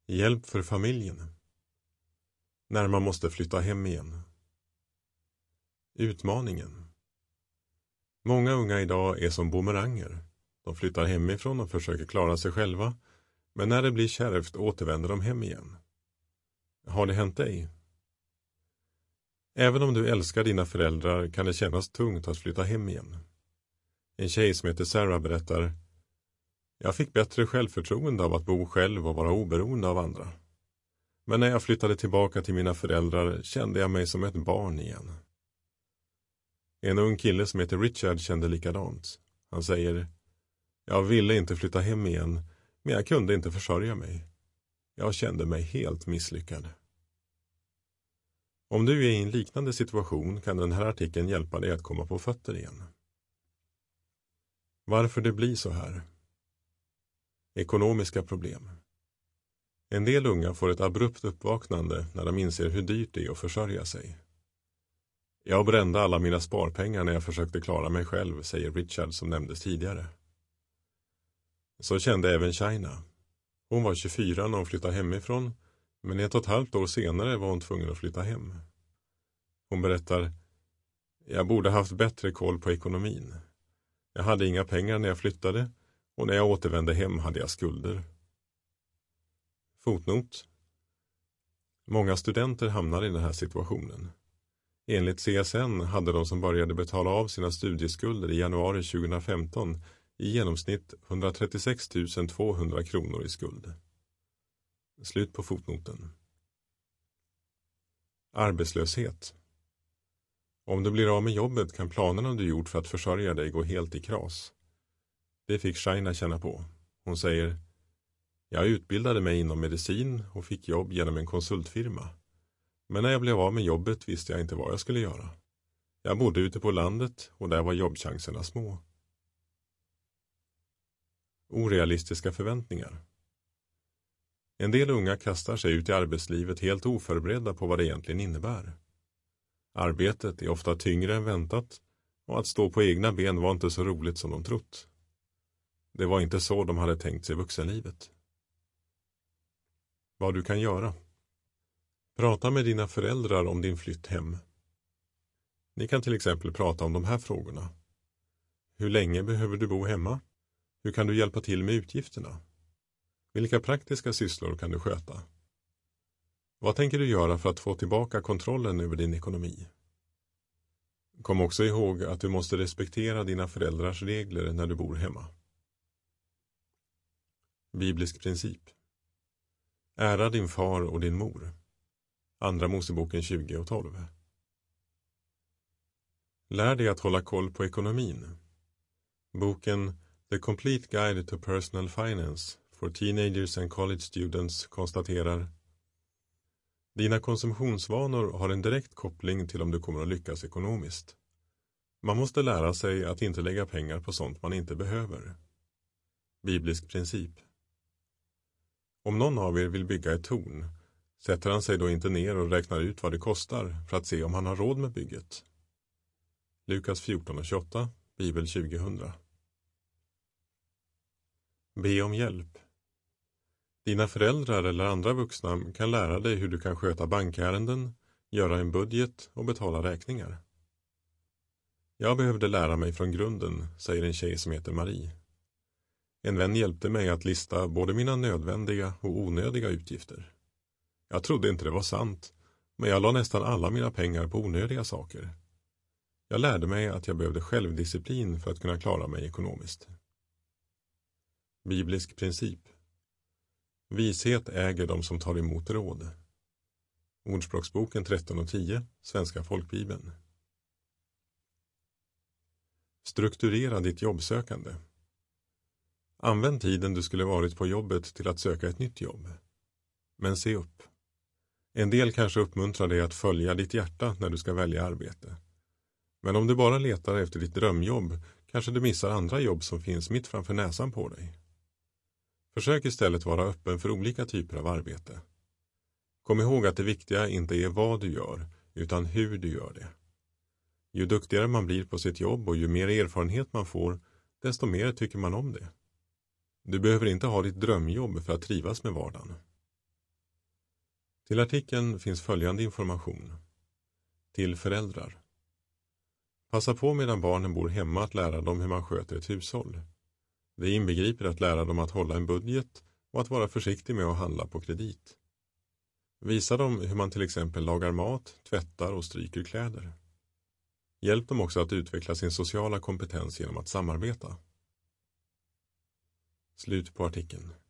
Hjälp för familjen. När man måste flytta hem igen. Utmaningen. Många unga idag är som bumeranger. De flyttar hemifrån och försöker klara sig själva, men när det blir kärvt återvänder de hem igen. Har det hänt dig? Även om du älskar dina föräldrar kan det kännas tungt att flytta hem igen. En tjej som heter Sarah berättar: jag fick bättre självförtroende av att bo själv och vara oberoende av andra. Men när jag flyttade tillbaka till mina föräldrar kände jag mig som ett barn igen. En ung kille som heter Richard kände likadant. Han säger: jag ville inte flytta hem igen, men jag kunde inte försörja mig. Jag kände mig helt misslyckad. Om du är i en liknande situation kan den här artikeln hjälpa dig att komma på fötter igen. Varför det blir så här? Ekonomiska problem. En del unga får ett abrupt uppvaknande när de inser hur dyrt det är att försörja sig. Jag brände alla mina sparpengar när jag försökte klara mig själv, säger Richard som nämndes tidigare. Så kände även China. Hon var 24 när hon flyttade hemifrån, men 1,5 år senare var hon tvungen att flytta hem. Hon berättar: jag borde haft bättre koll på ekonomin. Jag hade inga pengar när jag flyttade och när jag återvände hem hade jag skulder. Fotnot. Många studenter hamnar i den här situationen. Enligt CSN hade de som började betala av sina studieskulder i januari 2015 i genomsnitt 136 200 kronor i skuld. Slut på fotnoten. Arbetslöshet. Om du blir av med jobbet kan planerna du gjort för att försörja dig gå helt i kras. Det fick Shaina känna på. Hon säger: jag utbildade mig inom medicin och fick jobb genom en konsultfirma. Men när jag blev av med jobbet visste jag inte vad jag skulle göra. Jag bodde ute på landet och där var jobbchanserna små. Orealistiska förväntningar. En del unga kastar sig ut i arbetslivet helt oförberedda på vad det egentligen innebär. Arbetet är ofta tyngre än väntat och att stå på egna ben var inte så roligt som de trott. Det var inte så de hade tänkt sig vuxenlivet. Vad du kan göra. Prata med dina föräldrar om din flytt hem. Ni kan till exempel prata om de här frågorna. Hur länge behöver du bo hemma? Hur kan du hjälpa till med utgifterna? Vilka praktiska sysslor kan du sköta? Vad tänker du göra för att få tillbaka kontrollen över din ekonomi? Kom också ihåg att du måste respektera dina föräldrars regler när du bor hemma. Biblisk princip. Ära din far och din mor. Andra Moseboken 20:12. Lär dig att hålla koll på ekonomin. Boken The Complete Guide to Personal Finance for Teenagers and College Students konstaterar: dina konsumtionsvanor har en direkt koppling till om du kommer att lyckas ekonomiskt. Man måste lära sig att inte lägga pengar på sånt man inte behöver. Biblisk princip. Om någon av er vill bygga ett torn, sätter han sig då inte ner och räknar ut vad det kostar för att se om han har råd med bygget? Lukas 14:28, Bibel 2000. Be om hjälp. Dina föräldrar eller andra vuxna kan lära dig hur du kan sköta bankärenden, göra en budget och betala räkningar. Jag behövde lära mig från grunden, säger en tjej som heter Marie. En vän hjälpte mig att lista både mina nödvändiga och onödiga utgifter. Jag trodde inte det var sant, men jag la nästan alla mina pengar på onödiga saker. Jag lärde mig att jag behövde självdisciplin för att kunna klara mig ekonomiskt. Biblisk princip. Vishet äger de som tar emot råd. Ordspråksboken 13:10, Svenska folkbibeln. Strukturera ditt jobbsökande. Använd tiden du skulle varit på jobbet till att söka ett nytt jobb. Men se upp. En del kanske uppmuntrar dig att följa ditt hjärta när du ska välja arbete. Men om du bara letar efter ditt drömjobb kanske du missar andra jobb som finns mitt framför näsan på dig. Försök istället vara öppen för olika typer av arbete. Kom ihåg att det viktiga inte är vad du gör, utan hur du gör det. Ju duktigare man blir på sitt jobb och ju mer erfarenhet man får, desto mer tycker man om det. Du behöver inte ha ditt drömjobb för att trivas med vardagen. Till artikeln finns följande information. Till föräldrar. Passa på medan barnen bor hemma att lära dem hur man sköter ett hushåll. Det inbegriper att lära dem att hålla en budget och att vara försiktig med att handla på kredit. Visa dem hur man till exempel lagar mat, tvättar och stryker kläder. Hjälp dem också att utveckla sin sociala kompetens genom att samarbeta. Slut på artikeln.